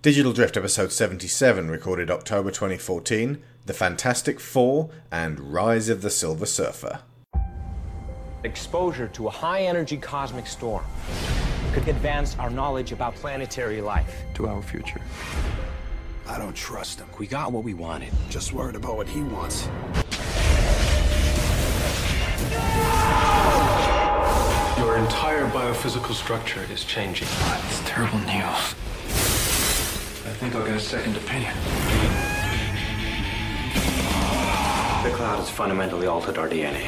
Digital Drift episode 77, recorded October 2014, The Fantastic Four and Rise of the Silver Surfer. Exposure to a high-energy cosmic storm could advance our knowledge about planetary life. To our future. I don't trust him. We got what we wanted. Just worried about what he wants. Your entire biophysical structure is changing. It's terrible news. I think I'll get a second opinion. The cloud has fundamentally altered our DNA.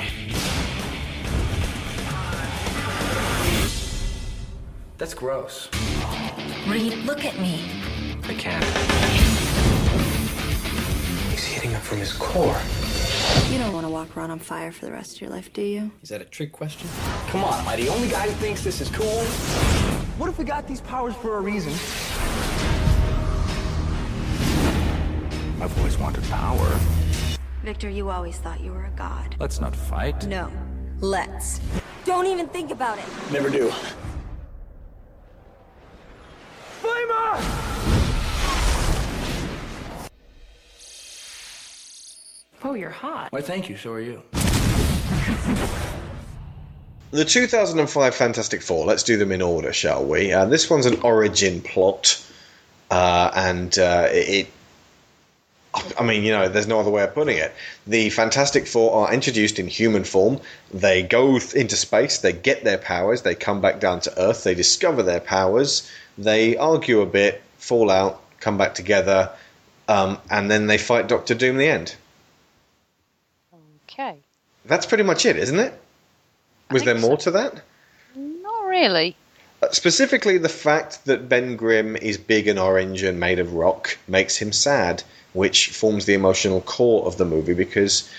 That's gross. Reed, look at me. I can't. He's heating up from his core. You don't want to walk around on fire for the rest of your life, do you? Is that a trick question? Come on, am I the only guy who thinks this is cool? What if we got these powers for a reason? I've always wanted power. Victor, you always thought you were a god. Let's not fight. No. Let's. Don't even think about it. Never do. Flamer! Oh, you're hot. Why, thank you. So are you. The 2005 Fantastic Four, let's do them in order, shall we? This one's an origin plot, I mean, you know, there's no other way of putting it. The Fantastic Four are introduced in human form. They go into space, they get their powers, they come back down to Earth, they discover their powers, they argue a bit, fall out, come back together, and then they fight Doctor Doom in the end. Okay. That's pretty much it, isn't it? Was there more to that? Not really. Specifically, the fact that Ben Grimm is big and orange and made of rock makes him sad, which forms the emotional core of the movie, because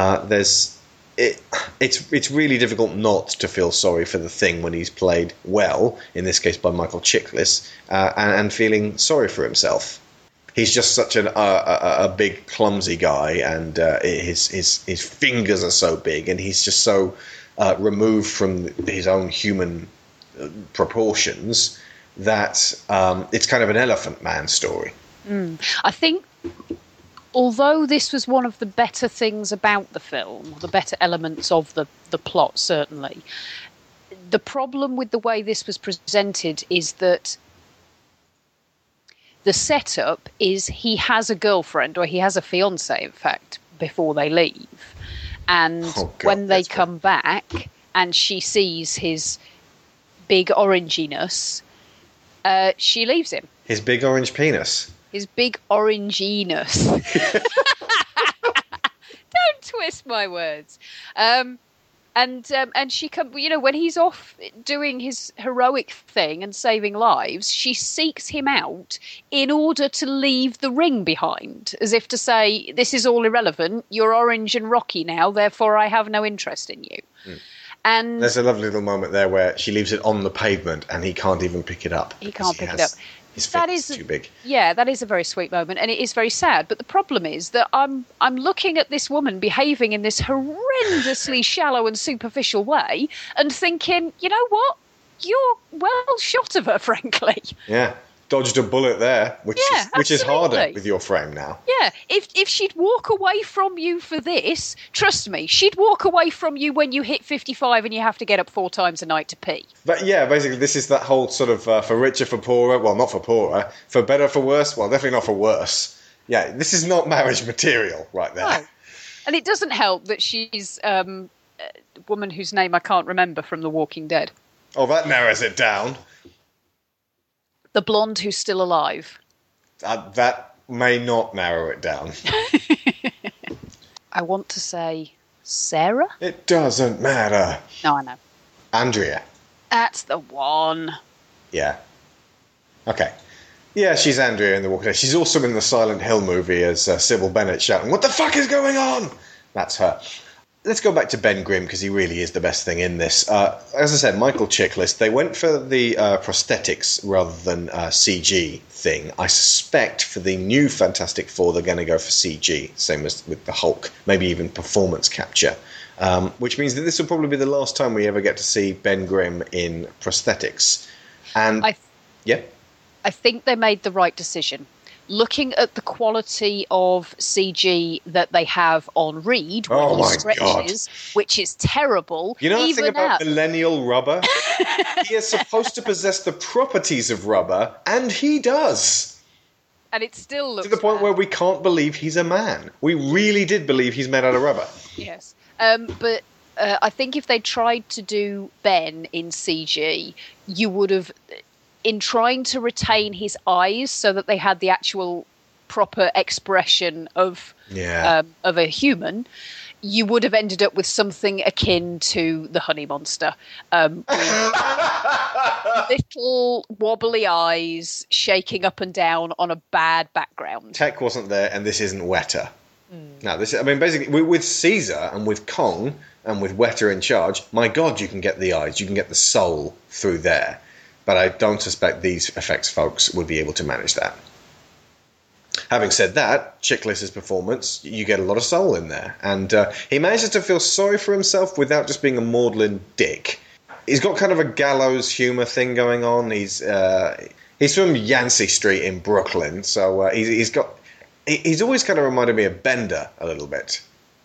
it's really difficult not to feel sorry for the Thing when he's played well, in this case by Michael Chiklis, and feeling sorry for himself. He's just such a big, clumsy guy, and his fingers are so big, and he's just so removed from his own human proportions that it's kind of an Elephant Man story. I think, although this was one of the better things about the film, the better elements of the plot, certainly, the problem with the way this was presented is that the setup is he has a girlfriend, or he has a fiancée, in fact, before they leave. And when they come back and she sees his big oranginess, she leaves him. His big orange penis? His big oranginess. Don't twist my words. And she when he's off doing his heroic thing and saving lives, she seeks him out in order to leave the ring behind, as if to say, this is all irrelevant, you're orange and rocky now, therefore I have no interest in you. And there's a lovely little moment there where she leaves it on the pavement and he can't even pick it up. He can't pick it up. His feet is too big. Yeah, that is a very sweet moment, and it is very sad. But the problem is that I'm looking at this woman behaving in this horrendously shallow and superficial way, and thinking, you know what? You're well shot of her, frankly. Yeah, dodged a bullet there, which is harder with your frame now. Yeah, if she'd walk away from you for this, trust me, she'd walk away from you when you hit 55 and you have to get up 4 times a night to pee. But yeah, basically this is that whole sort of for richer, for poorer, well, not for poorer, for better, for worse, well, definitely not for worse. Yeah, this is not marriage material right there. No. And it doesn't help that she's a woman whose name I can't remember from The Walking Dead. Oh, that narrows it down. The blonde who's still alive. That may not narrow it down. I want to say Sarah? It doesn't matter. No, I know. Andrea. That's the one. Yeah. Okay. Yeah, she's Andrea in The Walking Dead. She's also in the Silent Hill movie as Sybil Bennett shouting, "What the fuck is going on?" That's her. Let's go back to Ben Grimm, because he really is the best thing in this. As I said, Michael Chiklis, they went for the prosthetics rather than CG thing. I suspect for the new Fantastic Four, they're going to go for CG, same as with the Hulk, maybe even performance capture. Which means that this will probably be the last time we ever get to see Ben Grimm in prosthetics. And yeah. I think they made the right decision. Looking at the quality of CG that they have on Reed when Oh he my stretches, which is terrible. You know the thing even about at- millennial rubber? He is supposed to possess the properties of rubber, and he does. and it still looks To the point bad. where we can't believe he's a man. We really did believe he's made out of rubber. Yes. But I think if they tried to do Ben in CG, you would have, in trying to retain his eyes so that they had the actual proper expression of a human, you would have ended up with something akin to the Honey Monster. Little wobbly eyes shaking up and down on a bad background. Tech wasn't there, and this isn't Weta. Now, basically, with Caesar and with Kong and with Weta in charge, my God, you can get the eyes, you can get the soul through there. But I don't suspect these effects folks would be able to manage that. Having said that, Chiklis's performance, you get a lot of soul in there. And he manages to feel sorry for himself without just being a maudlin dick. He's got kind of a gallows humour thing going on. He's from Yancey Street in Brooklyn, so he's always kind of reminded me of Bender a little bit.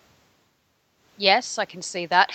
Yes, I can see that.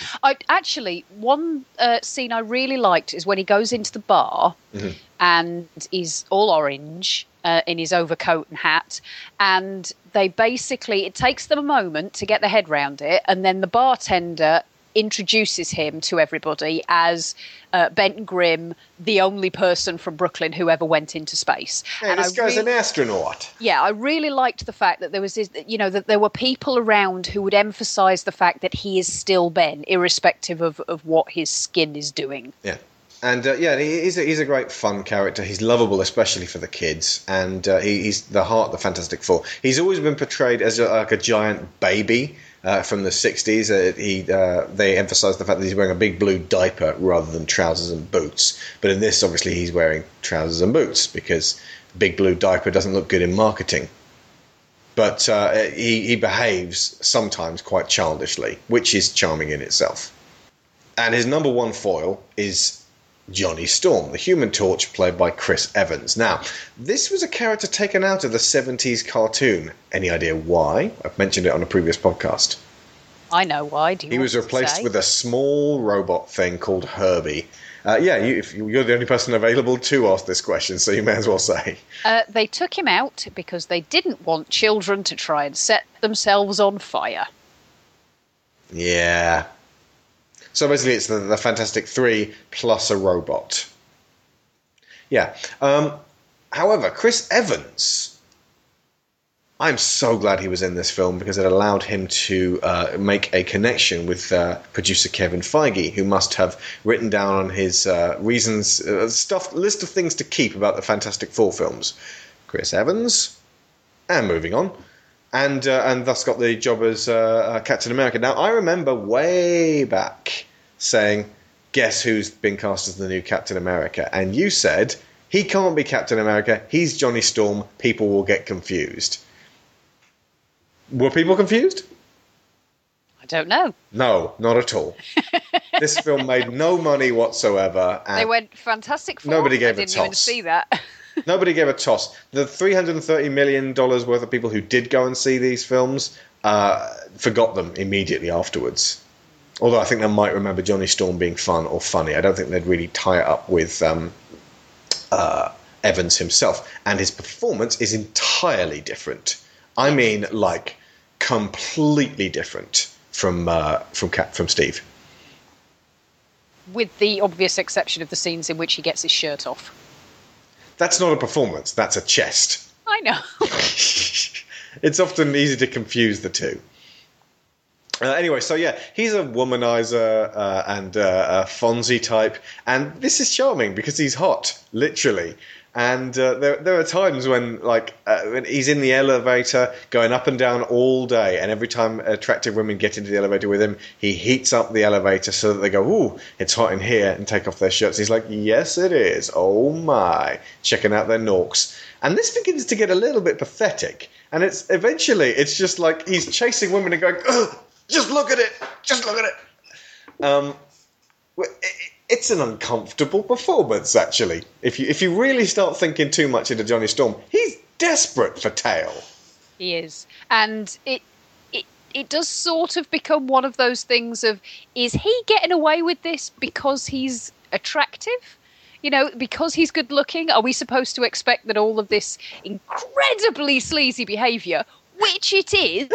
One scene I really liked is when he goes into the bar and he's all orange in his overcoat and hat, and it takes them a moment to get their head round it, and then the bartender introduces him to everybody as Benton Grimm, the only person from Brooklyn who ever went into space. Hey, and this guy's an astronaut. Yeah, I really liked the fact that there was this, that there were people around who would emphasise the fact that he is still Ben, irrespective of what his skin is doing. Yeah. And he's a great fun character. He's lovable, especially for the kids. And he's the heart of the Fantastic Four. He's always been portrayed as a giant baby from the 60s. They emphasise the fact that he's wearing a big blue diaper rather than trousers and boots. But in this, obviously, he's wearing trousers and boots because a big blue diaper doesn't look good in marketing. But he behaves sometimes quite childishly, which is charming in itself. And his number one foil is Johnny Storm, the Human Torch, played by Chris Evans. Now, this was a character taken out of the 70s cartoon. Any idea why? I've mentioned it on a previous podcast. I know why. Do you He was replaced with a small robot thing called Herbie. You're the only person available to ask this question, so you may as well say. They took him out because they didn't want children to try and set themselves on fire. Yeah. So basically it's the Fantastic Three plus a robot. Yeah. However, Chris Evans, I'm so glad he was in this film because it allowed him to make a connection with producer Kevin Feige, who must have written down on his list of things to keep about the Fantastic Four films. Chris Evans, and moving on. And thus got the job as Captain America. Now, I remember way back saying, guess who's been cast as the new Captain America? And you said, he can't be Captain America, he's Johnny Storm, people will get confused. Were people confused? I don't know. No, not at all. This film made no money whatsoever. And they went Fantastic Four? Nobody gave I a didn't even toss. see that. Nobody gave a toss. The $330 million worth of people who did go and see these films forgot them immediately afterwards. Although I think they might remember Johnny Storm being fun or funny. I don't think they'd really tie it up with Evans himself. And his performance is entirely different. I mean, like, completely different from Steve. With the obvious exception of the scenes in which he gets his shirt off. That's not a performance, that's a chest. I know. It's often easy to confuse the two. Anyway, so yeah, he's a womanizer and a Fonzie type, and this is charming because he's hot, literally. And there are times when he's in the elevator going up and down all day, and every time attractive women get into the elevator with him, he heats up the elevator so that they go, ooh, it's hot in here, and take off their shirts. He's like, yes, it is. Oh my. Checking out their norks. And this begins to get a little bit pathetic. And it's just like he's chasing women and going, ugh, just look at it. Just look at it. it's an uncomfortable performance, actually. If you really start thinking too much into Johnny Storm, he's desperate for tail. He is. And it does sort of become one of those things of, is he getting away with this because he's attractive? You know, because he's good looking? Are we supposed to expect that all of this incredibly sleazy behaviour, which it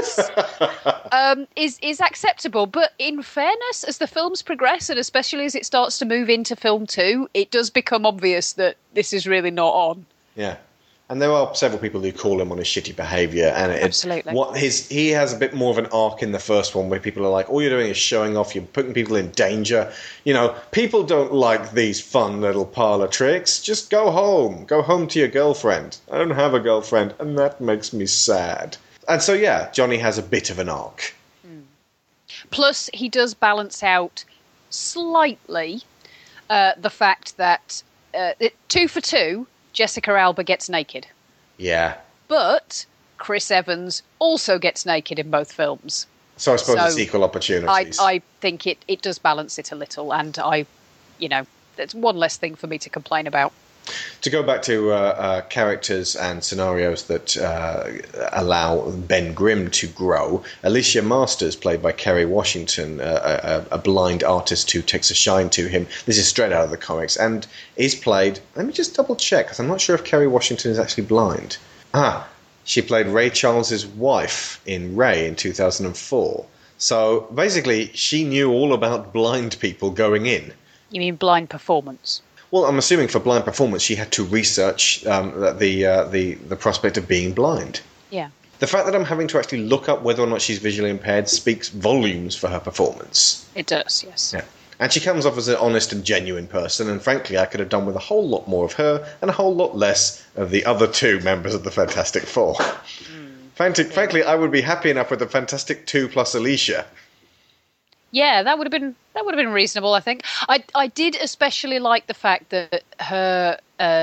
is acceptable? But in fairness, as the films progress, and especially as it starts to move into film 2, it does become obvious that this is really not on. Yeah. And there are several people who call him on his shitty behaviour, and Absolutely. He has a bit more of an arc in the first one where people are like, all you're doing is showing off, you're putting people in danger. You know, people don't like these fun little parlour tricks. Just go home to your girlfriend. I don't have a girlfriend, and that makes me sad. And so, yeah, Johnny has a bit of an arc. Plus, he does balance out slightly the fact that 2 for 2, Jessica Alba gets naked. Yeah. But Chris Evans also gets naked in both films. So I suppose it's equal opportunities. I think it does balance it a little, and there's one less thing for me to complain about. To go back to characters and scenarios that allow Ben Grimm to grow, Alicia Masters, played by Kerry Washington, a blind artist who takes a shine to him. This is straight out of the comics, and is played... Let me just double check, because I'm not sure if Kerry Washington is actually blind. She played Ray Charles's wife in Ray in 2004. So basically, she knew all about blind people going in. You mean blind performance? Well, I'm assuming for blind performance, she had to research the prospect of being blind. Yeah. The fact that I'm having to actually look up whether or not she's visually impaired speaks volumes for her performance. It does, yes. Yeah. And she comes off as an honest and genuine person, and frankly, I could have done with a whole lot more of her and a whole lot less of the other two members of the Fantastic Four. Frankly, I would be happy enough with the Fantastic 2 plus Alicia. Yeah, that would have been reasonable, I think. I did especially like the fact that her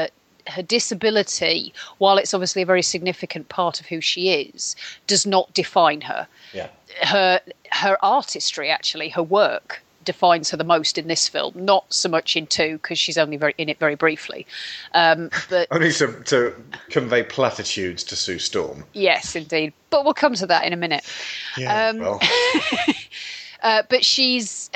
disability, while it's obviously a very significant part of who she is, does not define her. Yeah. Her artistry, actually, her work, defines her the most in this film. Not so much in 2, because she's only in it very briefly. But only to convey platitudes to Sue Storm. Yes, indeed. But we'll come to that in a minute. Yeah, well... but she's,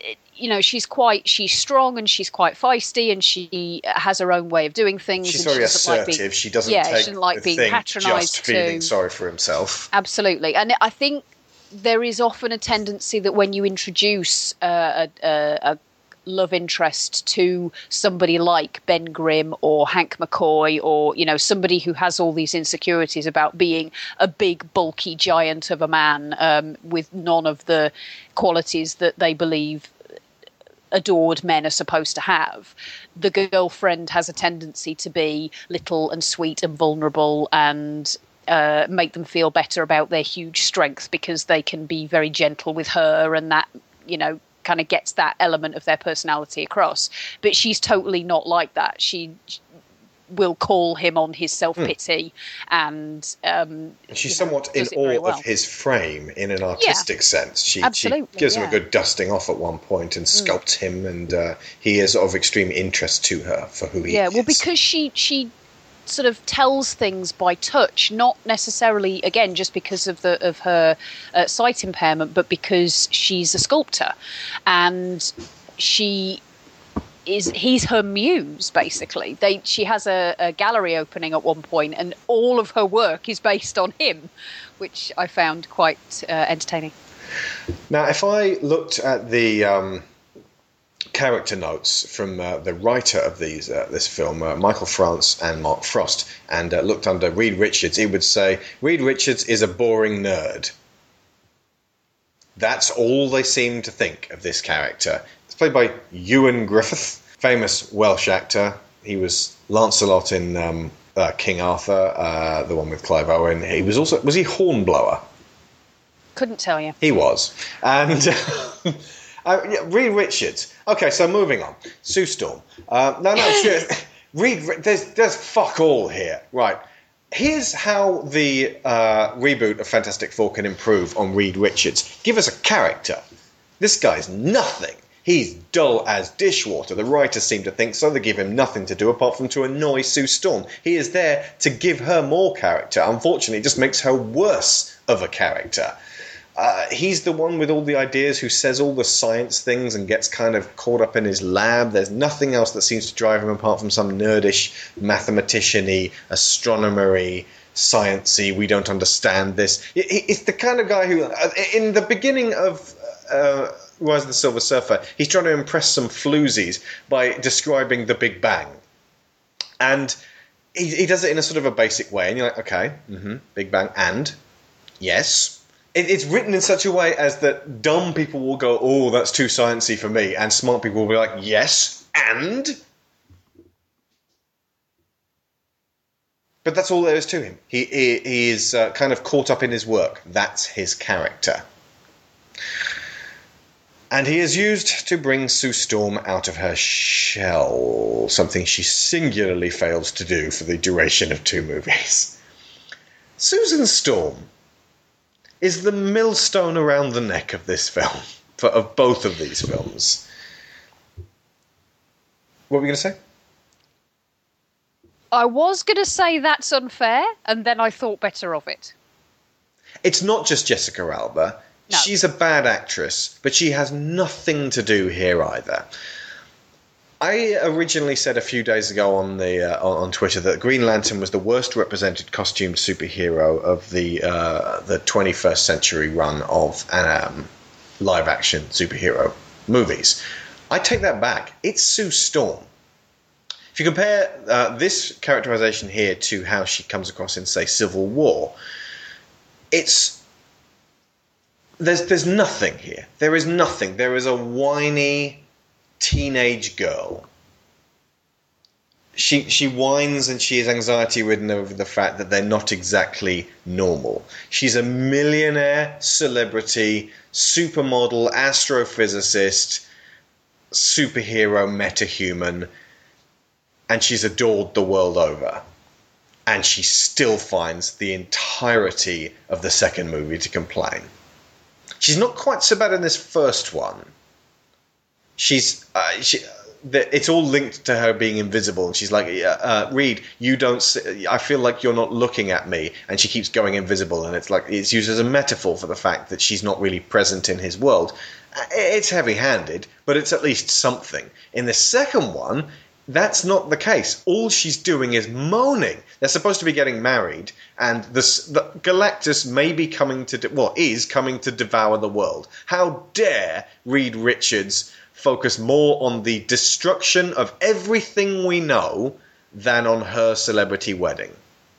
she's strong and she's quite feisty, and she has her own way of doing things. She's and very assertive. She doesn't take being patronised just feeling sorry for himself. Absolutely, and I think there is often a tendency that when you introduce a love interest to somebody like Ben Grimm or Hank McCoy, or somebody who has all these insecurities about being a big bulky giant of a man with none of the qualities that they believe adored men are supposed to have, the girlfriend has a tendency to be little and sweet and vulnerable and make them feel better about their huge strength because they can be very gentle with her, and that kind of gets that element of their personality across. But she's totally not like that. She will call him on his self-pity, and she's somewhat in awe of his frame in an artistic sense. She gives him a good dusting off at one point and sculpts him, and he is of extreme interest to her for who he is. Yeah, well, because she sort of tells things by touch, not necessarily, again, just because of her sight impairment, but because she's a sculptor, and he's her muse, basically. She has a gallery opening at one point, and all of her work is based on him, which I found quite entertaining. Now, if I looked at the character notes from the writer of this film, Michael France and Mark Frost, and looked under Reed Richards, he would say, Reed Richards is a boring nerd. That's all they seem to think of this character. It's played by Ewan Griffith, famous Welsh actor. He was Lancelot in King Arthur, the one with Clive Owen. He was he Hornblower? Couldn't tell you. He was. And... Reed Richards. Okay, so moving on. Sue Storm. There's fuck all here. Right. Here's how the reboot of Fantastic Four can improve on Reed Richards. Give us a character. This guy's nothing. He's dull as dishwater. The writers seem to think so. They give him nothing to do apart from to annoy Sue Storm. He is there to give her more character. Unfortunately, it just makes her worse of a character. He's the one with all the ideas who says all the science things and gets kind of caught up in his lab. There's nothing else that seems to drive him apart from some nerdish, mathematician-y, astronomer-y, sciencey, we don't understand this. It's the kind of guy who, in the beginning of Rise of the Silver Surfer, he's trying to impress some floozies by describing the Big Bang. And he does it in a sort of a basic way, and you're like, okay, Big Bang, and? Yes. It's written in such a way as that dumb people will go, oh, that's too sciencey for me, and smart people will be like, yes, and? But that's all there is to him. He is kind of caught up in his work. That's his character. And he is used to bring Sue Storm out of her shell, something she singularly fails to do for the duration of 2 movies. Susan Storm is the millstone around the neck of this film, of both of these films. What were we going to say? I was going to say that's unfair, and then I thought better of it. It's not just Jessica Alba. No. She's a bad actress, but she has nothing to do here either. I originally said a few days ago on the on Twitter that Green Lantern was the worst represented costumed superhero of the 21st century run of live-action superhero movies. I take that back. It's Sue Storm. If you compare this characterization here to how she comes across in, say, Civil War, there's nothing here. There is nothing. There is a whiny teenage girl. She whines and she is anxiety-ridden over the fact that they're not exactly normal. She's a millionaire, celebrity, supermodel, astrophysicist, superhero, metahuman, and she's adored the world over. And she still finds the entirety of the second movie to complain. She's not quite so bad in this first one. It's all linked to her being invisible, and she's like, Reed, you don't see, I feel like you're not looking at me, and she keeps going invisible, and it's used as a metaphor for the fact that she's not really present in his world. It's heavy-handed, but it's at least something. In the second one, that's not the case. All she's doing is moaning. They're supposed to be getting married, and the Galactus may be coming to is coming to devour the world. How dare Reed Richards focus more on the destruction of everything we know than on her celebrity wedding?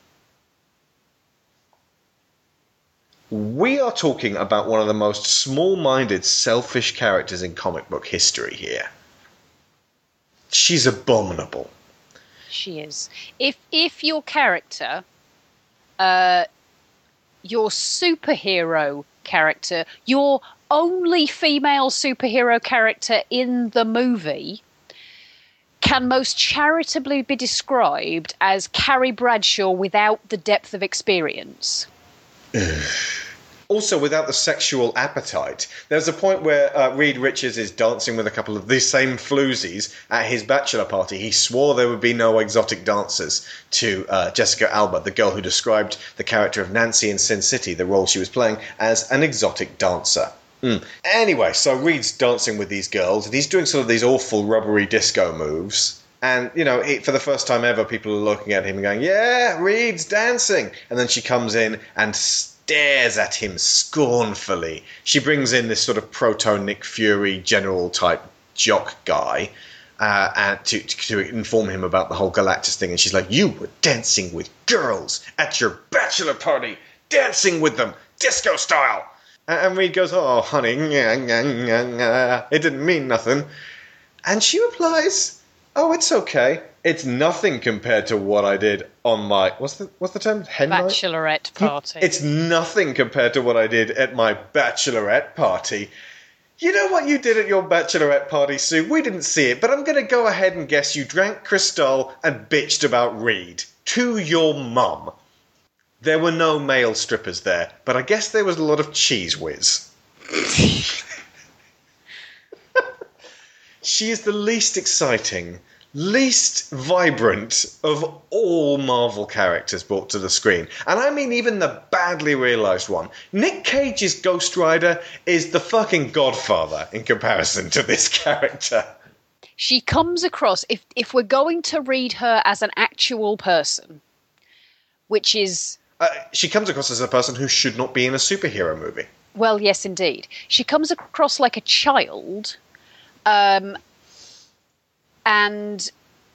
We are talking about one of the most small-minded, selfish characters in comic book history here. She's abominable. She is. If your character, your superhero character, your only female superhero character in the movie can most charitably be described as Carrie Bradshaw without the depth of experience. Also, without the sexual appetite. There's a point where Reed Richards is dancing with a couple of these same floozies at his bachelor party. He swore there would be no exotic dancers to Jessica Alba, the girl who described the character of Nancy in Sin City, the role she was playing, as an exotic dancer. Anyway, so Reed's dancing with these girls, and he's doing sort of these awful rubbery disco moves. And, for the first time ever, people are looking at him and going, yeah, Reed's dancing. And then she comes in and stares at him scornfully. She brings in this sort of proto-Nick Fury general-type jock guy and to inform him about the whole Galactus thing. And she's like, you were dancing with girls at your bachelor party. Dancing with them. Disco style. And Reed goes, oh, honey, it didn't mean nothing. And she replies, oh, it's okay. It's nothing compared to what I did on my... What's the term? Hen night? Bachelorette party. It's nothing compared to what I did at my bachelorette party. You know what you did at your bachelorette party, Sue? We didn't see it, but I'm going to go ahead and guess you drank Cristal and bitched about Reed. To your mum. There were no male strippers there, but I guess there was a lot of cheese whiz. She is the least exciting, least vibrant of all Marvel characters brought to the screen. And I mean even the badly realised one. Nick Cage's Ghost Rider is the fucking godfather in comparison to this character. She comes across, if we're going to read her as an actual person, which is... she comes across as a person who should not be in a superhero movie. Well, yes, indeed. She comes across like a child... and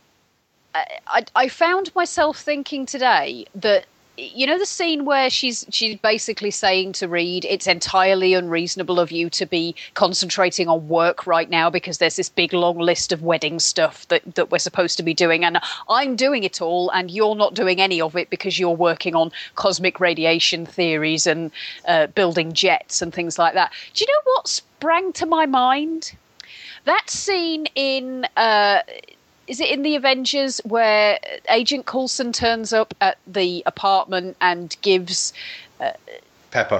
I found myself thinking today that, you know, the scene where she's basically saying to Reed, it's entirely unreasonable of you to be concentrating on work right now because there's this big long list of wedding stuff that we're supposed to be doing, and I'm doing it all and you're not doing any of it because you're working on cosmic radiation theories and building jets and things like that. Do you know what sprang to my mind? That scene in, is it in The Avengers, where Agent Coulson turns up at the apartment and gives Pepper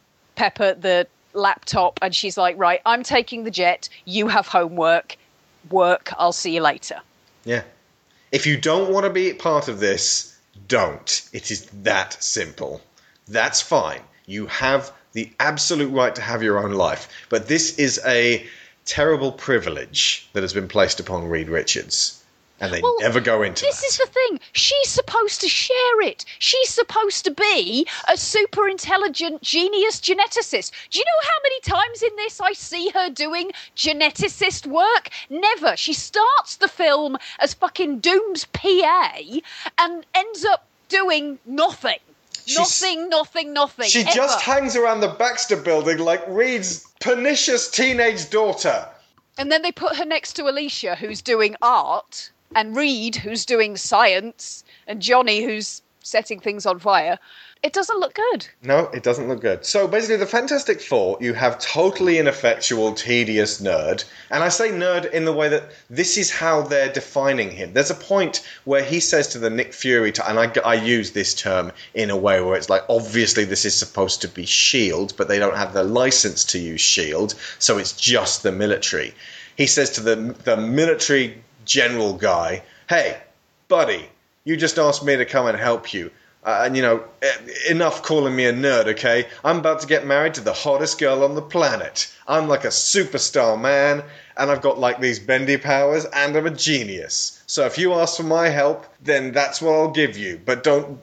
the laptop, and she's like, right, I'm taking the jet, you have homework, I'll see you later. Yeah. If you don't want to be part of this, don't. It is that simple. That's fine. You have the absolute right to have your own life. But this is a... terrible privilege that has been placed upon Reed Richards, and they never go into this. This is the thing. She's supposed to share it. She's supposed to be a super intelligent genius geneticist. Do you know how many times in this I see her doing geneticist work? Never. She starts the film as fucking Doom's PA and ends up doing nothing. Nothing. She ever. Just hangs around the Baxter building like Reed's pernicious teenage daughter. And then they put her next to Alicia, who's doing art, and Reed, who's doing science, and Johnny, who's setting things on fire. It doesn't look good. No, it doesn't look good. So basically, the Fantastic Four, you have totally ineffectual, tedious nerd. And I say nerd in the way that this is how they're defining him. There's a point where he says to the Nick Fury, and I use this term in a way where it's like, obviously this is supposed to be S.H.I.E.L.D., but they don't have the license to use S.H.I.E.L.D., so it's just the military. He says to the military general guy, hey, buddy, you just asked me to come and help you. And, you know, enough calling me a nerd, okay? I'm about to get married to the hottest girl on the planet. I'm like a superstar man, and I've got like these bendy powers, and I'm a genius. So if you ask for my help, then that's what I'll give you. But don't,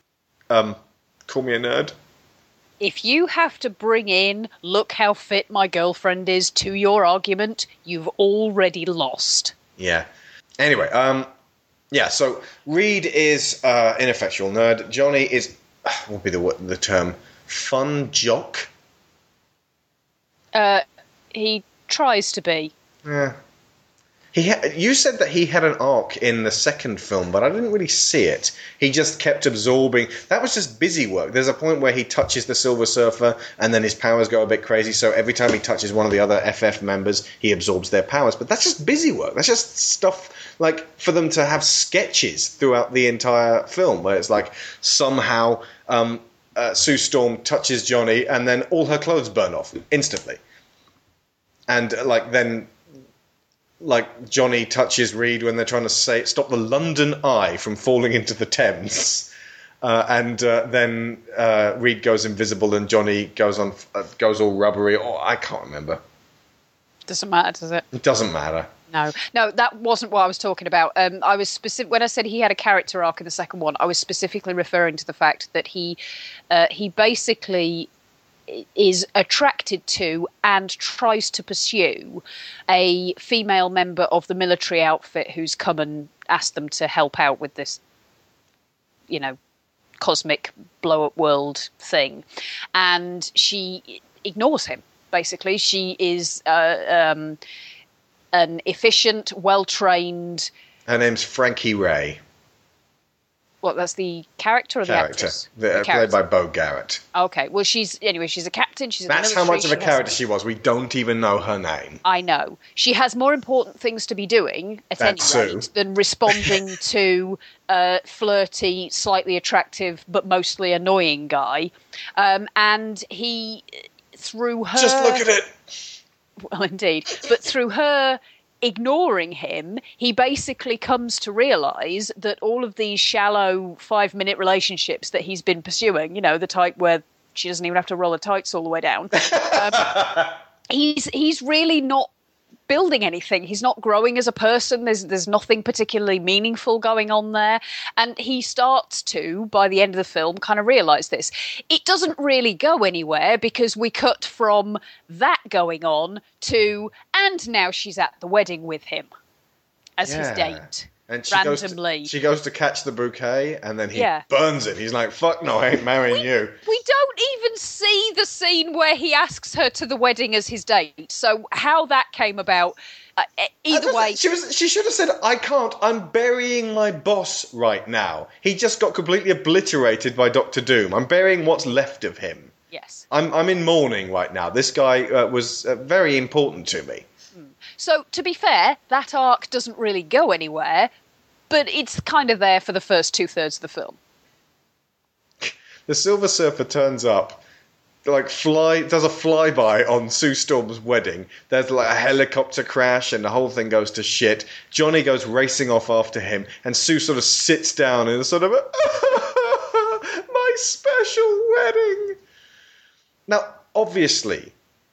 call me a nerd. If you have to bring in, look how fit my girlfriend is to your argument, you've already lost. Yeah. Anyway, yeah, so Reed is ineffectual nerd. Johnny is, what would be the term, fun jock? He tries to be. Yeah. You said that he had an arc in the second film, but I didn't really see it. He just kept absorbing. That was just busy work. There's a point where he touches the Silver Surfer, and then his powers go a bit crazy, so every time he touches one of the other FF members, he absorbs their powers. But that's just busy work. That's just stuff, like, for them to have sketches throughout the entire film, where it's like, somehow Sue Storm touches Johnny, and then all her clothes burn off instantly. And, like Johnny touches Reed when they're trying to stop the London Eye from falling into the Thames, and then Reed goes invisible and Johnny goes all rubbery. Oh, I can't remember. Doesn't matter, does it? It doesn't matter. No, that wasn't what I was talking about. I was when I said he had a character arc in the second one, I was specifically referring to the fact that he basically is attracted to and tries to pursue a female member of the military outfit who's come and asked them to help out with this, you know, cosmic blow-up world thing. And she ignores him, basically. She is an efficient, well-trained... Her name's Frankie Ray. What, that's the character or the actress? Played by Bo Garrett. Okay, well, she's a captain. She's in the That's how much of a character she was. We don't even know her name. I know. She has more important things to be doing, at any rate, than responding to a flirty, slightly attractive, but mostly annoying guy. And he, through her... Just look at it! Well, indeed. But through her ignoring him, he basically comes to realise that all of these shallow 5-minute relationships that he's been pursuing, you know, the type where she doesn't even have to roll her tights all the way down, he's really not building anything. He's not growing as a person. There's nothing particularly meaningful going on there. And he starts to, by the end of the film, kind of realise this. It doesn't really go anywhere because we cut from that going on to, and now she's at the wedding with him as his date. And randomly. She goes to catch the bouquet, and then he burns it. He's like, fuck no, I ain't marrying you. We don't even see the scene where he asks her to the wedding as his date. So how that came about, either way... She should have said, I can't, I'm burying my boss right now. He just got completely obliterated by Dr. Doom. I'm burying what's left of him. Yes. I'm in mourning right now. This guy was very important to me. So, to be fair, that arc doesn't really go anywhere, but it's kind of there for the first 2/3 of the film. The Silver Surfer turns up, does a flyby on Sue Storm's wedding. There's like a helicopter crash and the whole thing goes to shit. Johnny goes racing off after him, and Sue sort of sits down in a sort of my special wedding. Now, obviously,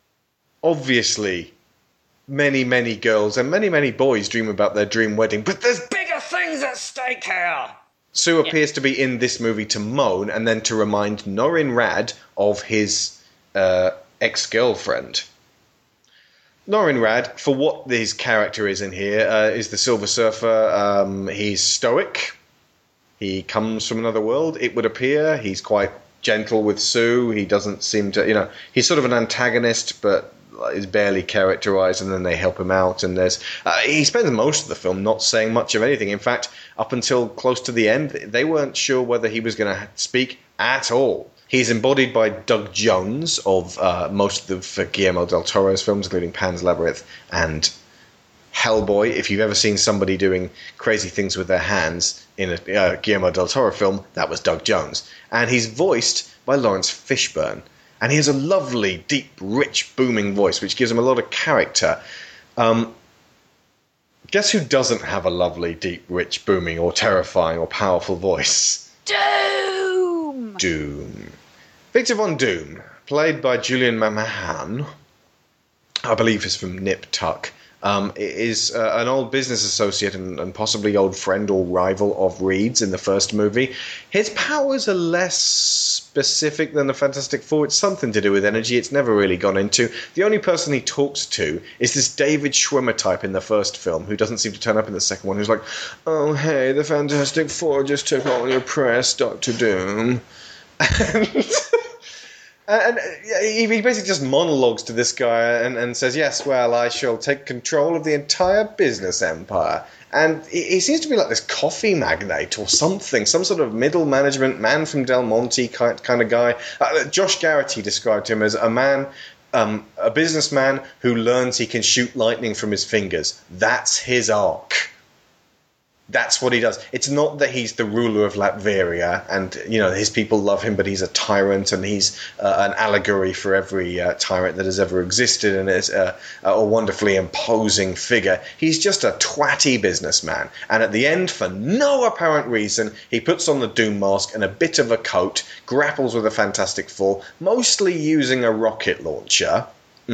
many, many girls and many, many boys dream about their dream wedding, but there's bigger things at stake here. Sue appears to be in this movie to moan and then to remind Norrin Radd of his ex-girlfriend. Norrin Radd, for what his character is in here, is the Silver Surfer. He's stoic. He comes from another world, it would appear. He's quite gentle with Sue. He doesn't seem to, he's sort of an antagonist, but is barely characterized, and then they help him out, and he spends most of the film not saying much of anything. In fact, up until close to the end, they weren't sure whether he was going to speak at all. He's embodied by Doug Jones of most of Guillermo del Toro's films, including Pan's Labyrinth and Hellboy. If you've ever seen somebody doing crazy things with their hands in a Guillermo del Toro film, that was Doug Jones. And he's voiced by Lawrence Fishburne. And he has a lovely, deep, rich, booming voice, which gives him a lot of character. Guess who doesn't have a lovely, deep, rich, booming, or terrifying, or powerful voice? Doom! Victor Von Doom, played by Julian Mamahan, I believe is from Nip Tuck, is an old business associate and possibly old friend or rival of Reed's in the first movie. His powers are less specific than the Fantastic Four. It's something to do with energy. It's never really gone into. The only person he talks to is this David Schwimmer type in the first film, who doesn't seem to turn up in the second one, who's like, oh, hey, the Fantastic Four just took all your press, Dr. Doom. And he basically just monologues to this guy and says, yes, well, I shall take control of the entire business empire. And he seems to be like this coffee magnate or something, some sort of middle management man from Del Monte kind of guy. Josh Garrity described him as a man, a businessman who learns he can shoot lightning from his fingers. That's his arc. That's what he does. It's not that he's the ruler of Latveria and, his people love him, but he's a tyrant and he's an allegory for every tyrant that has ever existed and is a wonderfully imposing figure. He's just a twatty businessman. And at the end, for no apparent reason, he puts on the Doom mask and a bit of a coat, grapples with the Fantastic Four, mostly using a rocket launcher.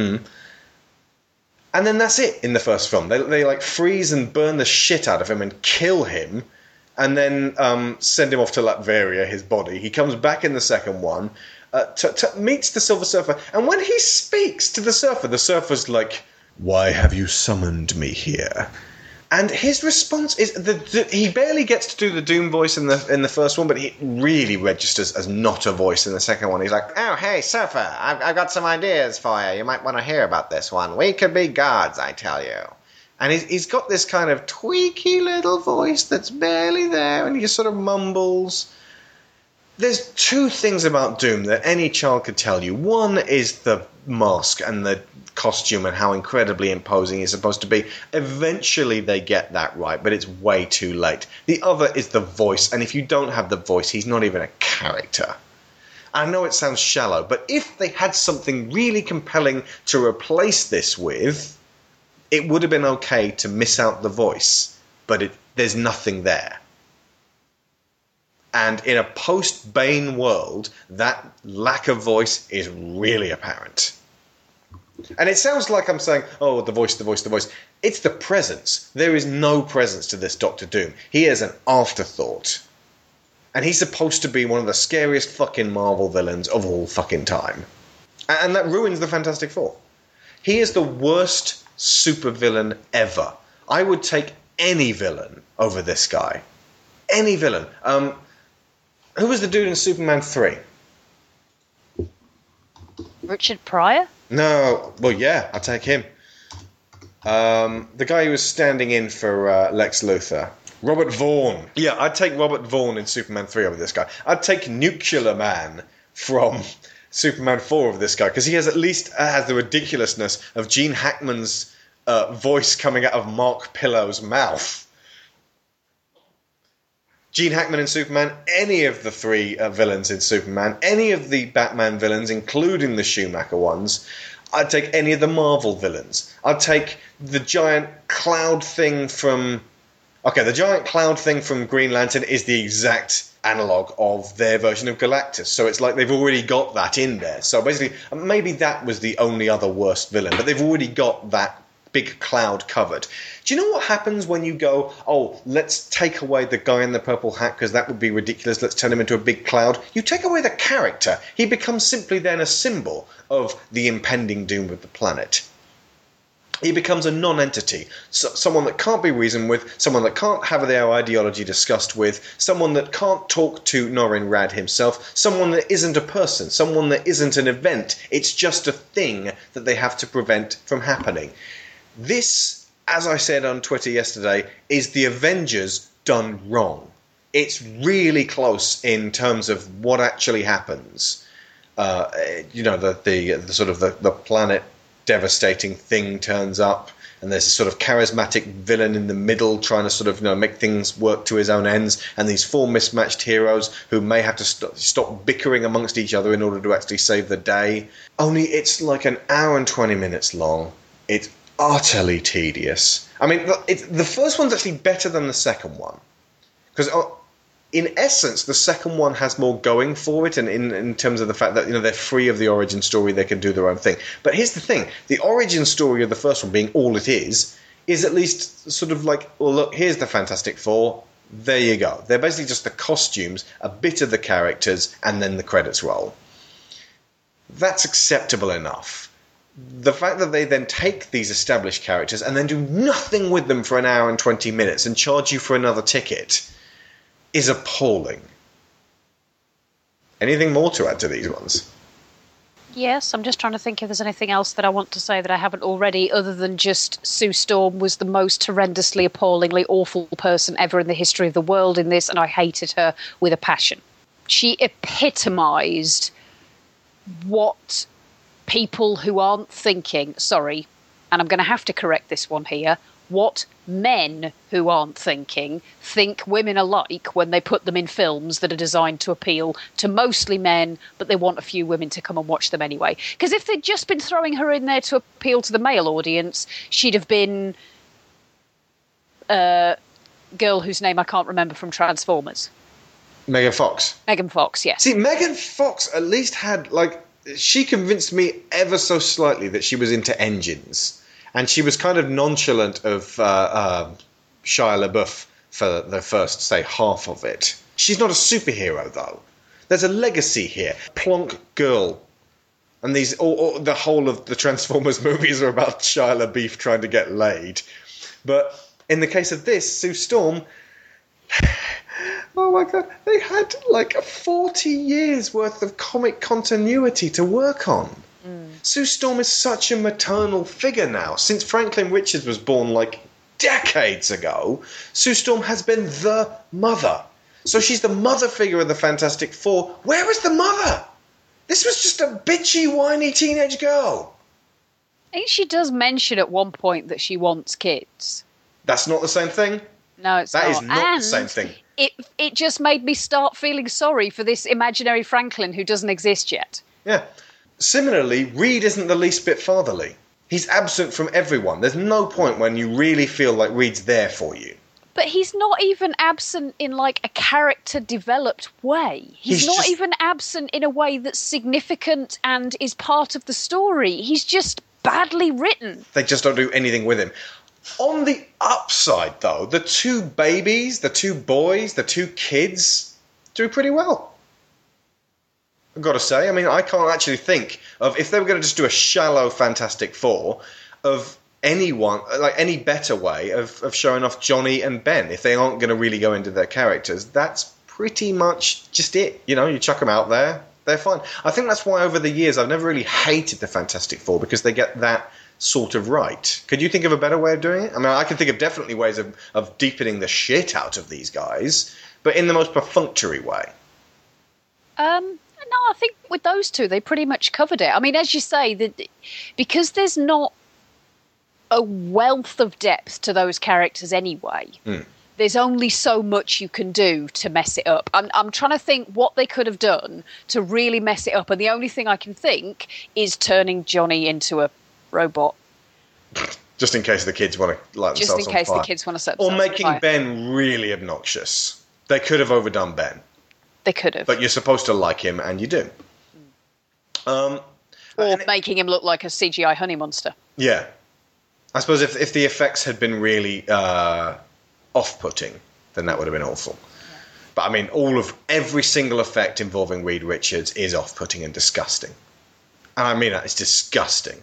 And then that's it in the first film. They like freeze and burn the shit out of him and kill him, and then send him off to Latveria, his body. He comes back in the second one, meets the Silver Surfer, and when he speaks to the Surfer's like, why have you summoned me here? And his response is he barely gets to do the Doom voice in the first one, but he really registers as not a voice in the second one. He's like, oh, hey, Surfer, I've got some ideas for you. You might want to hear about this one. We could be gods, I tell you. And he's got this kind of tweaky little voice that's barely there, and he just sort of mumbles. There's two things about Doom that any child could tell you. One is the mask and the costume and how incredibly imposing he's supposed to be. Eventually they get that right, but it's way too late. The other is the voice, and if you don't have the voice, he's not even a character. I know it sounds shallow, but if they had something really compelling to replace this with, it would have been okay to miss out the voice, but there's nothing there. And in a post-Bane world, that lack of voice is really apparent. And it sounds like I'm saying, oh, the voice. It's the presence. There is no presence to this Doctor Doom. He is an afterthought. And he's supposed to be one of the scariest fucking Marvel villains of all fucking time. And that ruins the Fantastic Four. He is the worst supervillain ever. I would take any villain over this guy. Any villain. Who was the dude in Superman 3? Richard Pryor? No, well, yeah, I'll take him. The guy who was standing in for Lex Luthor. Robert Vaughn. Yeah, I'd take Robert Vaughn in Superman 3 over this guy. I'd take Nuclear Man from Superman 4 over this guy, because he has at least has the ridiculousness of Gene Hackman's voice coming out of Mark Pillow's mouth. Gene Hackman in Superman, any of the three villains in Superman, any of the Batman villains, including the Schumacher ones. I'd take any of the Marvel villains. I'd take the giant cloud thing from... Okay, the giant cloud thing from Green Lantern is the exact analogue of their version of Galactus. So it's like they've already got that in there. So basically, maybe that was the only other worst villain, but they've already got that big cloud covered. Do you know what happens when you go, oh, let's take away the guy in the purple hat because that would be ridiculous, let's turn him into a big cloud? You take away the character. He becomes simply then a symbol of the impending doom of the planet. He becomes a non-entity, someone that can't be reasoned with, someone that can't have their ideology discussed with, someone that can't talk to Norrin Rad himself, someone that isn't a person, someone that isn't an event. It's just a thing that they have to prevent from happening. This, as I said on Twitter yesterday, is the Avengers done wrong. It's really close in terms of what actually happens. The sort of the planet devastating thing turns up, and there's a sort of charismatic villain in the middle trying to sort of make things work to his own ends, and these four mismatched heroes who may have to stop bickering amongst each other in order to actually save the day. Only it's like an hour and 20 minutes long. It's utterly tedious. I mean, the first one's actually better than the second one, because in essence, the second one has more going for it, and in terms of the fact that they're free of the origin story, they can do their own thing. But here's the thing: the origin story of the first one, being all it is at least sort of like, well, look, here's the Fantastic Four. There you go. They're basically just the costumes, a bit of the characters, and then the credits roll. That's acceptable enough. The fact that they then take these established characters and then do nothing with them for an hour and 20 minutes and charge you for another ticket is appalling. Anything more to add to these ones? Yes, I'm just trying to think if there's anything else that I want to say that I haven't already, other than just Sue Storm was the most horrendously, appallingly awful person ever in the history of the world in this, and I hated her with a passion. She epitomised what people who aren't thinking, sorry, and I'm going to have to correct this one here, what men who aren't thinking think women are like when they put them in films that are designed to appeal to mostly men, but they want a few women to come and watch them anyway. Because if they'd just been throwing her in there to appeal to the male audience, she'd have been a girl whose name I can't remember from Transformers. Megan Fox. Megan Fox, yes. See, Megan Fox at least had, she convinced me ever so slightly that she was into engines. And she was kind of nonchalant of Shia LaBeouf for the first, say, half of it. She's not a superhero, though. There's a legacy here. Plonk girl. And the whole of the Transformers movies are about Shia LaBeouf trying to get laid. But in the case of this, Sue Storm... Oh my god, they had 40 years worth of comic continuity to work on. Sue Storm is such a maternal figure now. Since Franklin Richards was born decades ago, Sue Storm has been the mother. So she's the mother figure of the Fantastic Four. Where is the mother? This was just a bitchy, whiny teenage girl. I think she does mention at one point that she wants kids. That's not the same thing? No, it's not. That is not the same thing. It just made me start feeling sorry for this imaginary Franklin who doesn't exist yet. Yeah. Similarly, Reed isn't the least bit fatherly. He's absent from everyone. There's no point when you really feel like Reed's there for you. But he's not even absent in like a character developed way. He's not even absent in a way that's significant and is part of the story. He's just badly written. They just don't do anything with him. On the upside, though, the two babies, the two boys, the two kids do pretty well. I've got to say. I mean, I can't actually think of, if they were going to just do a shallow Fantastic Four, of anyone, like any better way of showing off Johnny and Ben. If they aren't going to really go into their characters, that's pretty much just it. You know, you chuck them out there, they're fine. I think that's why over the years I've never really hated the Fantastic Four, because they get that sort of right. Could you think of a better way of doing it? I mean, I can think of definitely ways of deepening the shit out of these guys, but in the most perfunctory way. No, I think with those two, they pretty much covered it. I mean, as you say, because there's not a wealth of depth to those characters anyway. There's only so much you can do to mess it up. I'm trying to think what they could have done to really mess it up, and the only thing I can think is turning Johnny into a robot. Just in case the kids want to light themselves on fire. Just in case the kids want to set themselves on fire. Or making Ben really obnoxious. They could have overdone Ben. They could have. But you're supposed to like him, and you do. Or making him look like a CGI honey monster. Yeah. I suppose if the effects had been really off-putting, then that would have been awful. Yeah. But I mean, every single effect involving Reed Richards is off-putting and disgusting. And I mean that, it's disgusting.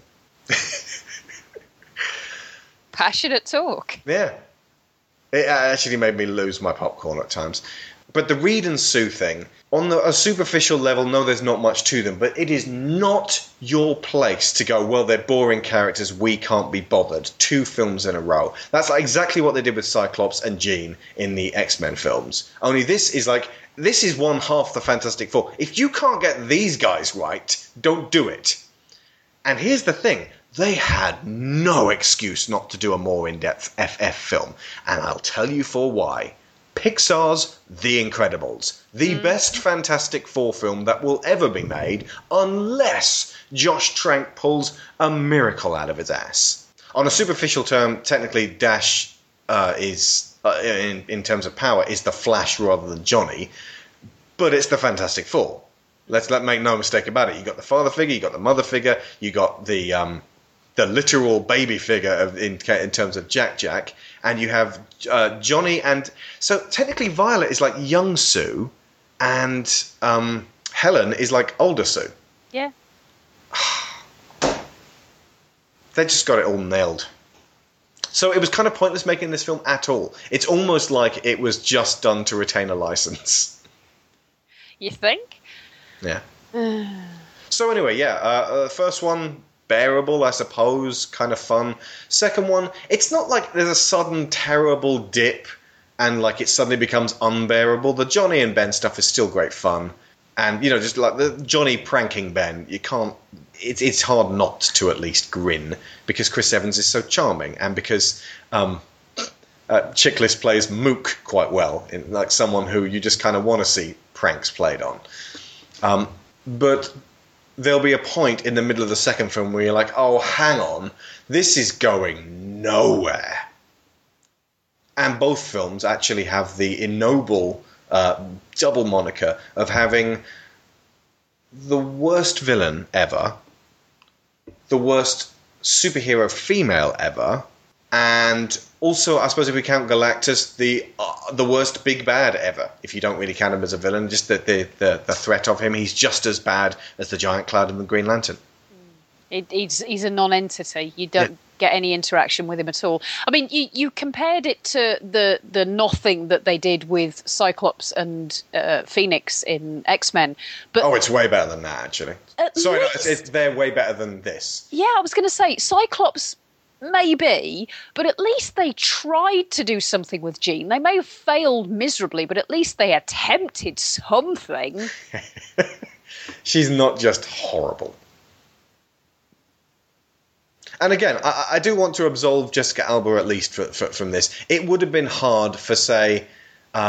Passionate talk. Yeah. It actually made me lose my popcorn at times. But the Reed and Sue thing, on a superficial level, no, there's not much to them, but it is not your place to go, well, they're boring characters, we can't be bothered. 2 films in a row. That's like exactly what they did with Cyclops and Jean in the X-Men films. Only this is one half the Fantastic Four. If you can't get these guys right, don't do it. And here's the thing. They had no excuse not to do a more in-depth FF film. And I'll tell you for why. Pixar's The Incredibles. The best Fantastic Four film that will ever be made, unless Josh Trank pulls a miracle out of his ass. On a superficial term, technically Dash is, in terms of power, is the Flash rather than Johnny. But it's the Fantastic Four. Let's make no mistake about it. You got the father figure, you got the mother figure, you got the literal baby figure in terms of Jack, and you have Johnny, and so technically Violet is like young Sue, and Helen is like older Sue. Yeah. They just got it all nailed. So it was kind of pointless making this film at all. It's almost like it was just done to retain a license. You think? Yeah. So anyway, first one, bearable, I suppose, kind of fun. Second one, it's not like there's a sudden terrible dip and like it suddenly becomes unbearable. The Johnny and Ben stuff is still great fun. And, you know, just like the Johnny pranking Ben, you can't... It's hard not to at least grin because Chris Evans is so charming and because Chiklis plays Mook quite well, like someone who you just kind of want to see pranks played on. But there'll be a point in the middle of the second film where you're like, oh, hang on, this is going nowhere. And both films actually have the ignoble double moniker of having the worst villain ever, the worst superhero female ever, and also, I suppose if we count Galactus, the worst big bad ever. If you don't really count him as a villain, just the threat of him, he's just as bad as the Giant Cloud and the Green Lantern. He's a non-entity. You don't get any interaction with him at all. I mean, you compared it to the nothing that they did with Cyclops and Phoenix in X-Men. But it's way better than that, actually. They're way better than this. Yeah, I was going to say, Cyclops... maybe, but at least they tried to do something with Jean. They may have failed miserably, but at least they attempted something. She's not just horrible. And again, I do want to absolve Jessica Alba at least from this. It would have been hard for, say,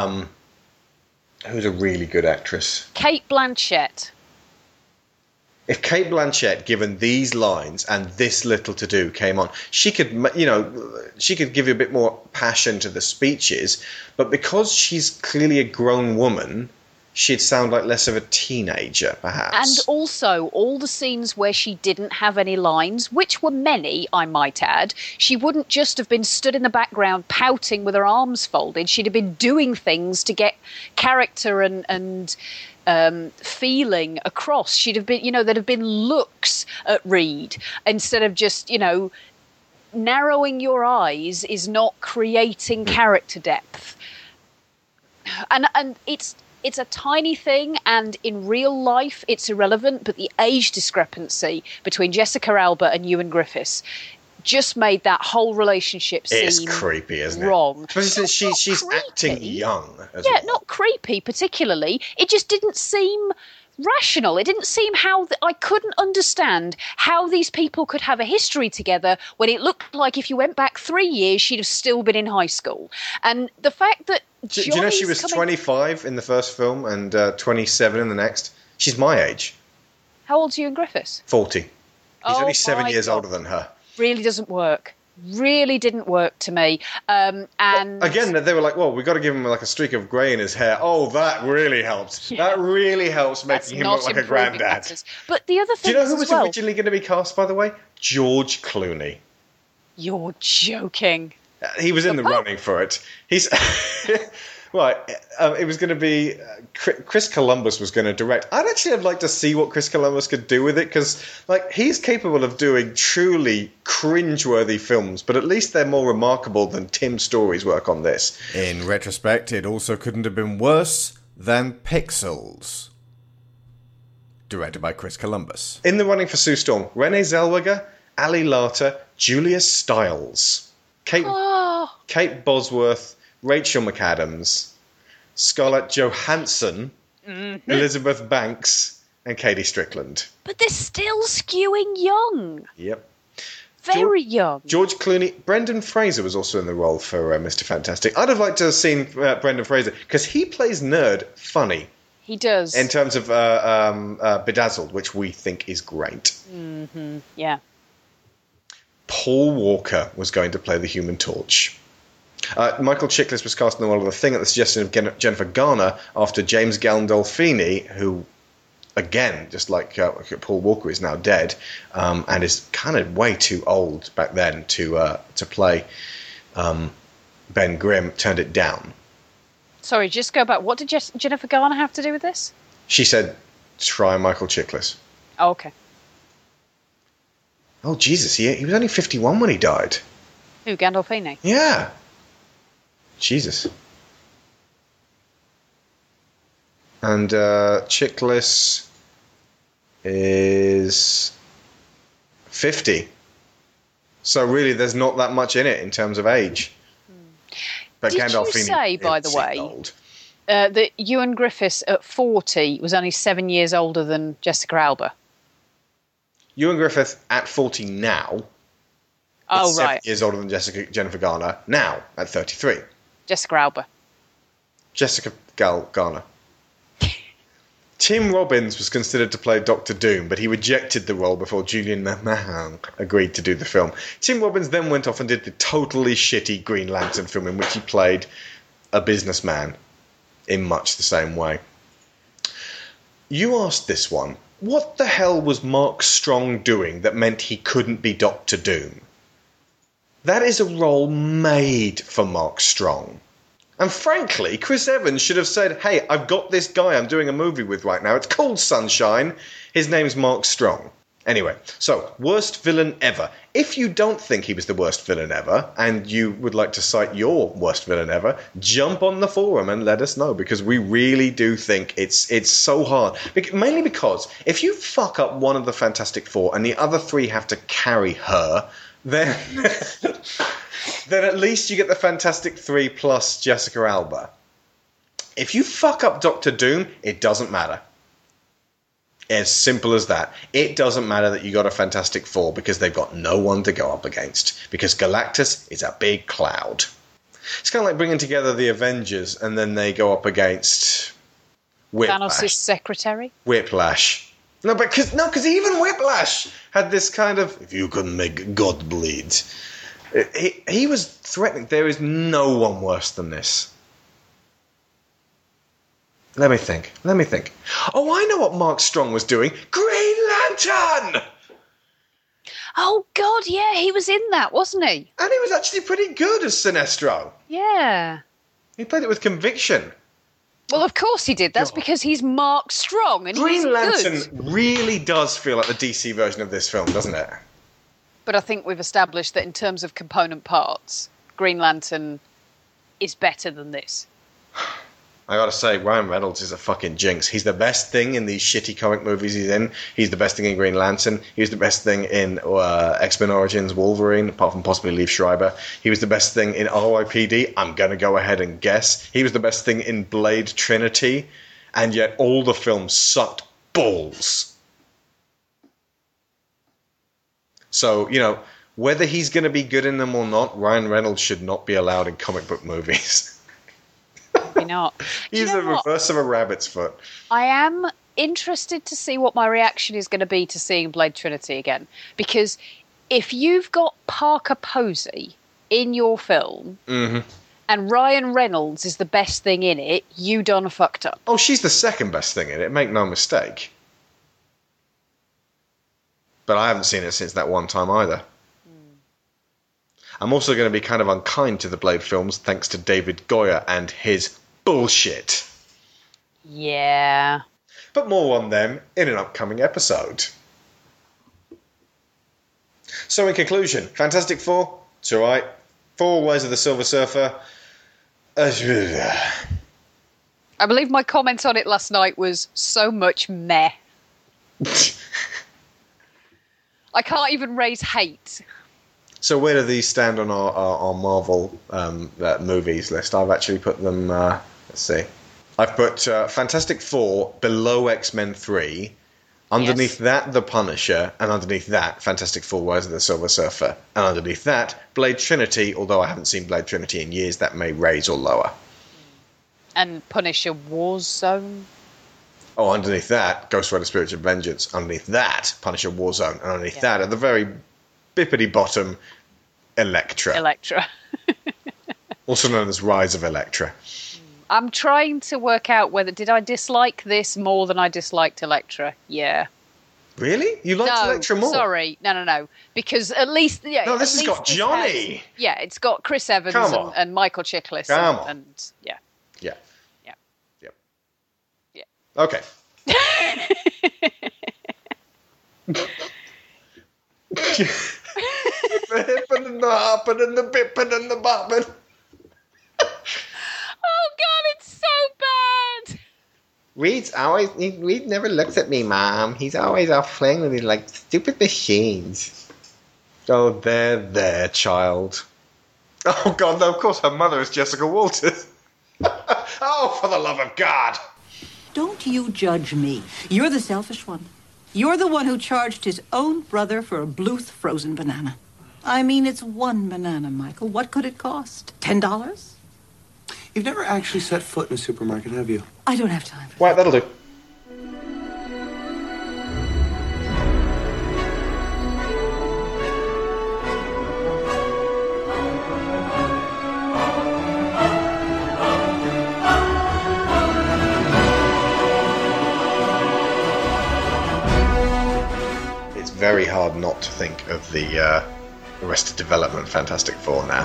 who's a really good actress? Cate Blanchett. If Kate Blanchett, given these lines and this little to do, came on, she could give you a bit more passion to the speeches, but because she's clearly a grown woman, she'd sound like less of a teenager, perhaps. And also, all the scenes where she didn't have any lines, which were many, I might add, she wouldn't just have been stood in the background pouting with her arms folded. She'd have been doing things to get character and feeling across. She'd have been, there'd have been looks at Reed instead of just, narrowing your eyes is not creating character depth. And it's a tiny thing, and in real life it's irrelevant, but the age discrepancy between Jessica Alba and Ewan Griffiths just made that whole relationship seem creepy, isn't it? Wrong. Especially since she's acting young as well. Not creepy particularly. It just didn't seem rational. It didn't seem I couldn't understand how these people could have a history together when it looked like if you went back 3 years, she'd have still been in high school. And the fact that do you know she was 25 in the first film and 27 in the next? She's my age. How old's Ewan Griffiths? 40. He's only 7 years older than her. Really doesn't work. Really didn't work to me. And again, they were like, well, we've got to give him like a streak of grey in his hair. Oh, that really helps. Yeah. That really helps making him look like a granddad. Matters. But the other thing do you know who was originally going to be cast, by the way? George Clooney. You're joking. He was in the running for it. He's right. It was going to be Chris Columbus was going to direct. I'd actually have liked to see what Chris Columbus could do with it, because he's capable of doing truly cringeworthy films, but at least they're more remarkable than Tim Story's work on this. In retrospect, it also couldn't have been worse than Pixels, directed by Chris Columbus. In the running for Sue Storm, Renee Zellweger, Ali Larter, Julia Stiles, Kate Bosworth, Rachel McAdams, Scarlett Johansson, Elizabeth Banks, and Katie Strickland. But they're still skewing young. Yep. Very young. George Clooney. Brendan Fraser was also in the role for Mr. Fantastic. I'd have liked to have seen Brendan Fraser, because he plays nerd funny. He does. In terms of Bedazzled, which we think is great. Mm-hmm. Yeah. Paul Walker was going to play the Human Torch. Michael Chiklis was cast in the role of The Thing at the suggestion of Jennifer Garner after James Gandolfini, who, again, just like Paul Walker, is now dead and is kind of way too old back then to play Ben Grimm, turned it down. Sorry, just go back. What did Jennifer Garner have to do with this? She said, try Michael Chiklis. Oh, okay. Oh, Jesus, he was only 51 when he died. Who, Gandolfini? Yeah. Jesus. And Chiklis is 50. So really, there's not that much in it in terms of age. But Did Gandolfini you say, by the way, old. That Ewan Griffiths at 40 was only 7 years older than Jessica Alba? Ewan Griffith at 40 now. Oh, is 7 years older than Jennifer Garner now at 33. Jessica Alba. Jessica Garner. Tim Robbins was considered to play Dr. Doom, but he rejected the role before Julian Mahan agreed to do the film. Tim Robbins then went off and did the totally shitty Green Lantern film, in which he played a businessman in much the same way. You asked this one. What the hell was Mark Strong doing that meant he couldn't be Dr. Doom? That is a role made for Mark Strong. And frankly, Chris Evans should have said, hey, I've got this guy I'm doing a movie with right now. It's called Sunshine. His name's Mark Strong. Anyway, so, worst villain ever. If you don't think he was the worst villain ever, and you would like to cite your worst villain ever, jump on the forum and let us know, because we really do think it's so hard. Mainly because if you fuck up one of the Fantastic Four and the other three have to carry her, then then at least you get the Fantastic Three plus Jessica Alba. If you fuck up Doctor Doom, it doesn't matter. As simple as that. It doesn't matter that you got a Fantastic Four, because they've got no one to go up against. Because Galactus is a big cloud. It's kind of like bringing together the Avengers and then they go up against Whiplash. Thanos' secretary? Whiplash. No, because even Whiplash had this kind of, if you can make God bleed. He was threatening. There is no one worse than this. Let me think. Oh, I know what Mark Strong was doing. Green Lantern! Oh, God, yeah, he was in that, wasn't he? And he was actually pretty good as Sinestro. Yeah. He played it with conviction. Well, of course he did. That's because he's Mark Strong and he's Green Lantern good. really does feel like the DC version of this film, doesn't it? But I think we've established that in terms of component parts, Green Lantern is better than this. I gotta say, Ryan Reynolds is a fucking jinx. He's the best thing in these shitty comic movies he's in. He's the best thing in Green Lantern. He was the best thing in X-Men Origins Wolverine, apart from possibly Liev Schreiber. He was the best thing in R.I.P.D. I'm gonna go ahead and guess. He was the best thing in Blade Trinity, and yet all the films sucked balls. So, whether he's gonna be good in them or not, Ryan Reynolds should not be allowed in comic book movies. Maybe not. He's the reverse of a rabbit's foot. I am interested to see what my reaction is going to be to seeing Blade Trinity again. Because if you've got Parker Posey in your film, and Ryan Reynolds is the best thing in it, you done fucked up. Oh, she's the second best thing in it, make no mistake. But I haven't seen it since that one time either. I'm also going to be kind of unkind to the Blade films thanks to David Goyer and his bullshit. Yeah. But more on them in an upcoming episode. So in conclusion, Fantastic Four, it's alright. Four Ways of the Silver Surfer. I believe my comment on it last night was so much meh. I can't even raise hate. So where do these stand on our Marvel movies list? I've actually put them, let's see. I've put Fantastic Four below X-Men 3. Underneath that, The Punisher. And underneath that, Fantastic Four Ways of the Silver Surfer. And underneath that, Blade Trinity. Although I haven't seen Blade Trinity in years, that may raise or lower. And Punisher Warzone. Oh, underneath that, Ghost Rider Spirits of Vengeance. Underneath that, Punisher Warzone. And underneath that, at the very bippity bottom, Elektra. Also known as Rise of Elektra. I'm trying to work out whether did I dislike this more than I disliked Elektra. Yeah. Really? You liked Elektra more? Sorry. No. Because at least no, this has got Johnny. It's got Chris Evans and Michael Chiklis. And yeah. Okay. The hippin' and the hoppin' and the bippin' and the boppin'. Oh God, it's so bad. Reed never looks at me, Mom. He's always off playing with his stupid machines. Oh, there, child. Oh God, no, of course her mother is Jessica Walters. Oh, for the love of God. Don't you judge me. You're the selfish one. You're the one who charged his own brother for a Bluth frozen banana. I mean, it's one banana, Michael. What could it cost? $10? You've never actually set foot in a supermarket, have you? I don't have time for Right, that'll do. Very hard not to think of the Arrested Development Fantastic Four now.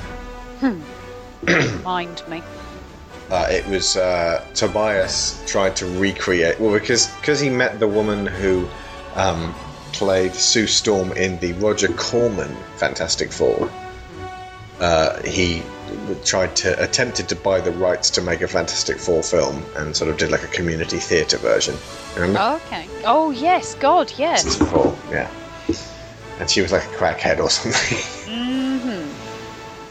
Mind me. It was Tobias tried to recreate, well, because he met the woman who played Sue Storm in the Roger Corman Fantastic Four. He attempted to buy the rights to make a Fantastic Four film and sort of did like a community theatre version. Remember? Oh, okay. Oh yes, God, yes. Four, yeah. And she was like a crackhead or something.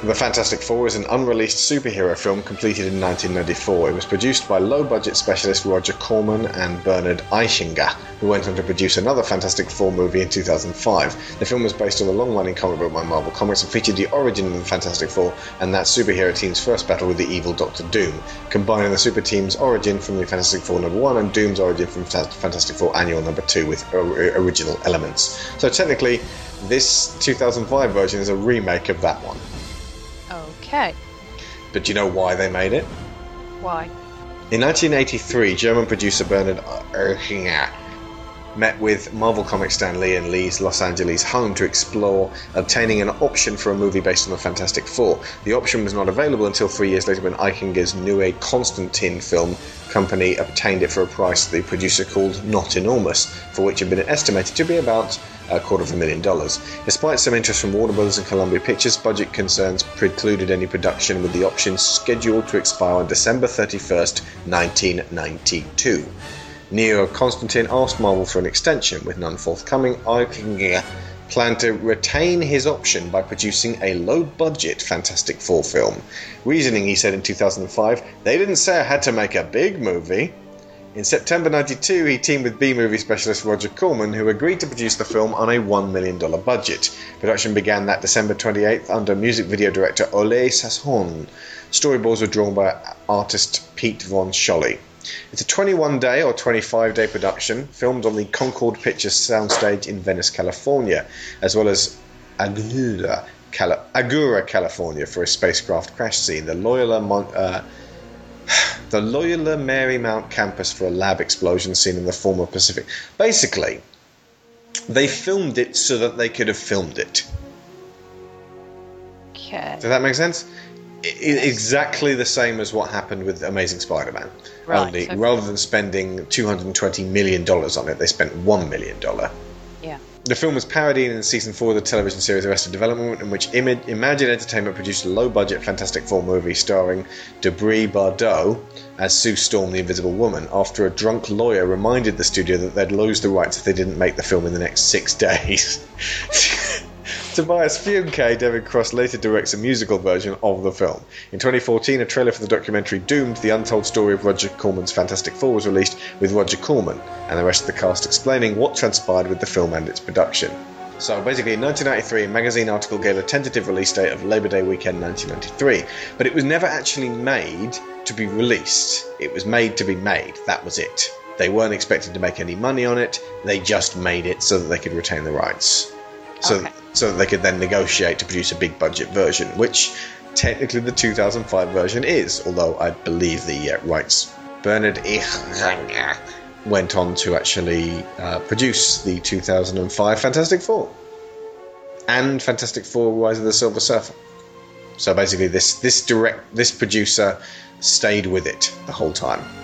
The Fantastic Four is an unreleased superhero film completed in 1994. It was produced by low-budget specialist Roger Corman and Bernard Eichinger, who went on to produce another Fantastic Four movie in 2005. The film was based on a long-running comic book by Marvel Comics and featured the origin of the Fantastic Four and that superhero team's first battle with the evil Doctor Doom, combining the super team's origin from the Fantastic Four #1 and Doom's origin from Fantastic Four Annual #2 with original elements. So technically, this 2005 version is a remake of that one. Okay. But do you know why they made it? Why? In 1983, German producer Bernard Eichinger met with Marvel Comics Stan Lee in Lee's Los Angeles home to explore obtaining an option for a movie based on the Fantastic Four. The option was not available until 3 years later when Eichinger's Neue Constantin film company obtained it for a price the producer called not enormous, for which had been estimated to be about $250,000. Despite some interest from Warner Bros. And Columbia Pictures, budget concerns precluded any production, with the option scheduled to expire on December 31st, 1992. Neo Constantine asked Marvel for an extension, with none forthcoming. Eichinger planned to retain his option by producing a low-budget Fantastic Four film. Reasoning, he said in 2005, they didn't say I had to make a big movie. In September 92, he teamed with B-movie specialist Roger Corman, who agreed to produce the film on a $1 million budget. Production began that December 28th under music video director Ole Sasson. Storyboards were drawn by artist Pete Von Scholly. It's a 21-day or 25-day production, filmed on the Concord Pictures soundstage in Venice, California, as well as Agoura, California, for a spacecraft crash scene. The Loyola Marymount campus for a lab explosion scene in the former Pacific. Basically, they filmed it so that they could have filmed it. Okay. Does that make sense? Exactly the same as what happened with Amazing Spider-Man. Right, Only, okay. rather than spending $220 million on it, they spent $1 million. Yeah. The film was parodied in Season 4 of the television series Arrested Development, in which Imagine Entertainment produced a low-budget Fantastic Four movie starring Debris Bardot as Sue Storm, the Invisible Woman, after a drunk lawyer reminded the studio that they'd lose the rights if they didn't make the film in the next 6 days. Tobias Funke, David Cross later directs a musical version of the film. In 2014, a trailer for the documentary Doomed, the untold story of Roger Corman's Fantastic Four, was released, with Roger Corman and the rest of the cast explaining what transpired with the film and its production. So basically, in 1993, a magazine article gave a tentative release date of Labor Day weekend 1993, but it was never actually made to be released. It was made to be made. That was it. They weren't expected to make any money on it. They just made it so that they could retain the rights. So that they could then negotiate to produce a big budget version, which technically the 2005 version is, although I believe the rights. Bernard Eichinger went on to actually produce the 2005 Fantastic Four and Fantastic Four: Rise of the Silver Surfer. So basically, this producer stayed with it the whole time.